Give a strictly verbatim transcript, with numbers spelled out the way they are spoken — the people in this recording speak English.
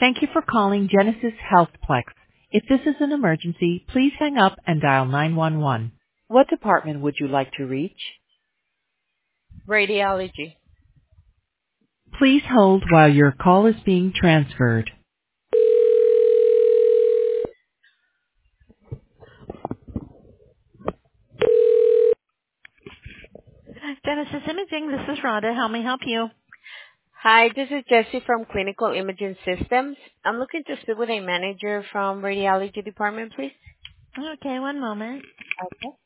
Thank you for calling Genesis Healthplex. If this is an emergency, please hang up and dial nine one one. What department would you like to reach? Radiology. Please hold while your call is being transferred. Genesis Imaging, this is Rhonda. How may I help you? Hi, this is Jessie from Clinical Imaging Systems. I'm looking to speak with a manager from Radiology Department, please. Okay, one moment. Okay.